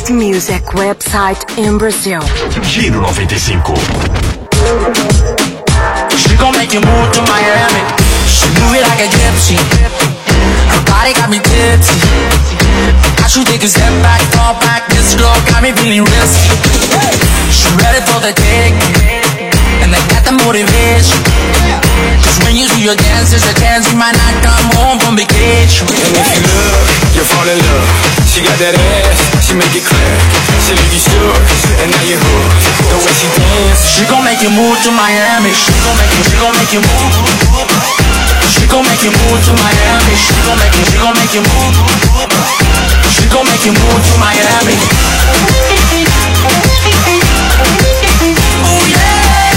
best music website in Brazil. Giro 95. She gon' make you move to Miami. She move it like a gypsy. Her body got me tipsy. I should take a step back, fall back. This girl got me feeling risky. She ready for the take, and I got the motivation. Cause when you do your dance, there's a chance you might not come home from vacation. And if you look, you fall in love. She got that ass, she make it clap. She leave you shook, and now you hooked. The way she dance, she gon' make you move to Miami. She gon' make you move. She gon' make you move to Miami. She gon' make you move. She gon' make you move to Miami. Oh yeah.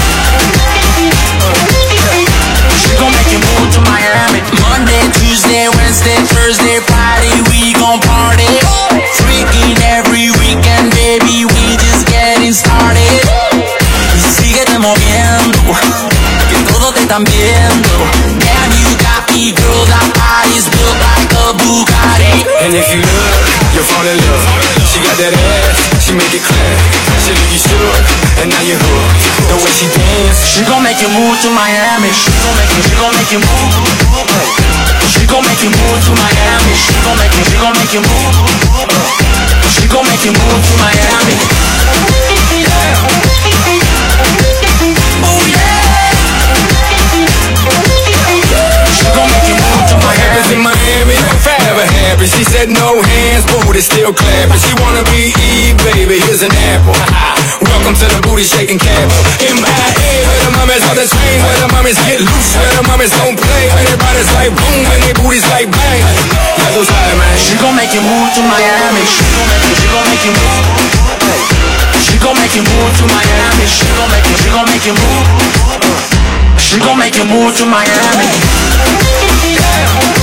She gon' make you move to Miami. Monday, Tuesday, Wednesday, Thursday, Friday, we gon' party. Freaking every weekend, baby, we just getting started. Síguete moviendo, que todos te están viendo. Damn, you got me, girl, that body's built like a Bugatti. and if you look, you fall in love. She got that ass, she make it clap. She leave you shook, and now you hooked. The way she dance, she gon' make you move to Miami. She gon' make you move. She gon' make you move to Miami. She gon' make you move. She gon' make you move to Miami. Oh yeah. She gon' make you move to Miami. in Miami, forever happy. She said no hands, booty still clapping. She wanna be Eve, baby, here's an apple. Welcome to the booty shaking capital. MIA, where the mommies on the train, where the mommies get loose, where the mommies don't play. Everybody's like boom, and their booties like bang. Yeah, those high, man. She gon' make you move to Miami. She gon' make you move. She gon' make you move to Miami. She gon' make you move. She gon' make you move to Miami.